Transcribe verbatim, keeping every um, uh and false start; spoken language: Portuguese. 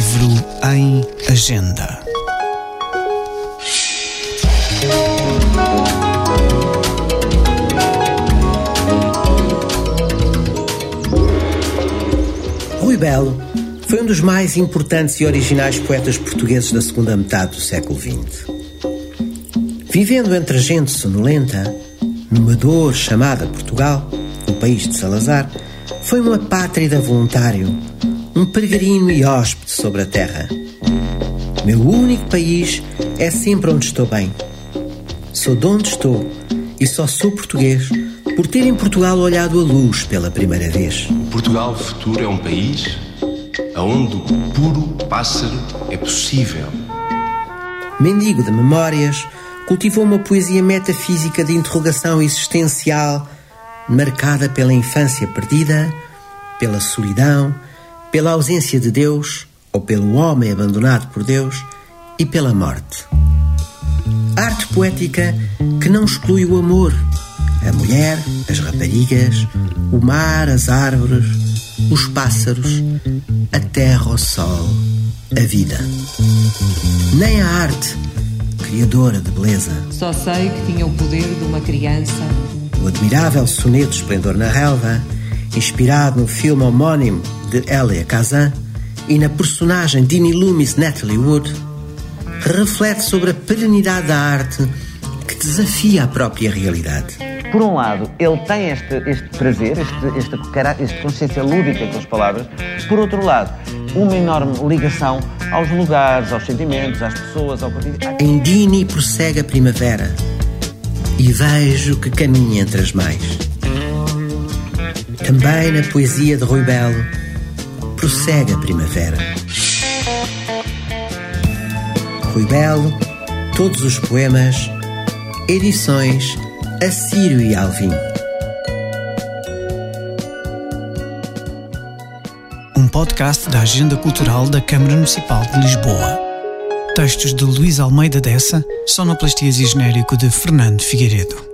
livro em agenda. Rui Belo foi um dos mais importantes e originais poetas portugueses da segunda metade do século vinte. Vivendo entre a gente sonolenta, numa dor chamada Portugal, o país de Salazar, foi um apátrida voluntário, um peregrino e hóspede sobre a terra. Meu único país é sempre onde estou bem. Sou de onde estou e só sou português por ter em Portugal olhado a luz pela primeira vez. O Portugal futuro é um país onde o puro pássaro é possível. Mendigo de memórias, cultivou uma poesia metafísica de interrogação existencial, marcada pela infância perdida, pela solidão, pela ausência de Deus, ou pelo homem abandonado por Deus, e pela morte. Arte poética que não exclui o amor, a mulher, as raparigas, o mar, as árvores, os pássaros, a terra, o sol, a vida. Nem a arte, criadora de beleza. Só sei que tinha o poder de uma criança. O admirável soneto Esplendor na Relva, inspirado no filme homónimo de Elia Kazan e na personagem de Dini Loomis Natalie Wood, reflete sobre a perenidade da arte que desafia a própria realidade. Por um lado, ele tem este, este prazer, este, este, este consciência lúdica com as palavras. Por outro lado, uma enorme ligação aos lugares, aos sentimentos, às pessoas, ao cotidiano. Em Dini prossegue a primavera e vejo que caminha entre as mais. Também na poesia de Rui Belo prossegue a primavera. Rui Belo, todos os poemas, edições Assírio e Alvim. Um podcast da Agenda Cultural da Câmara Municipal de Lisboa. Textos de Luís Almeida Dessa, sonoplastias e genérico de Fernando Figueiredo.